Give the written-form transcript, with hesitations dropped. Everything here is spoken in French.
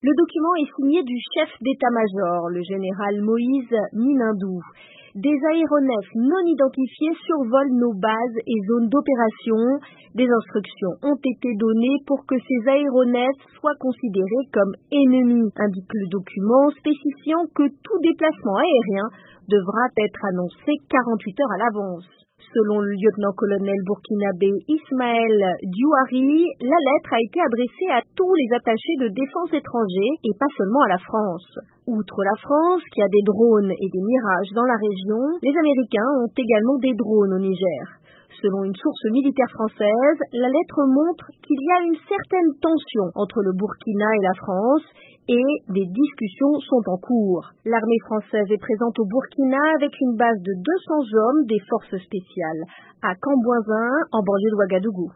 Le document est signé du chef d'état-major, le général Moïse Minindou. Des aéronefs non identifiés survolent nos bases et zones d'opération. Des instructions ont été données pour que ces aéronefs soient considérés comme ennemis, indique le document, spécifiant que tout déplacement aérien devra être annoncé 48 heures à l'avance. Selon le lieutenant-colonel burkinabé Ismaël Diouari, la lettre a été adressée à tous les attachés de défense étrangers et pas seulement à la France. Outre la France, qui a des drones et des Mirages dans la région, les Américains ont également des drones au Niger. Selon une source militaire française, la lettre montre qu'il y a une certaine tension entre le Burkina et la France et des discussions sont en cours. L'armée française est présente au Burkina avec une base de 200 hommes des forces spéciales à Cambouinzin, en banlieue de Ouagadougou.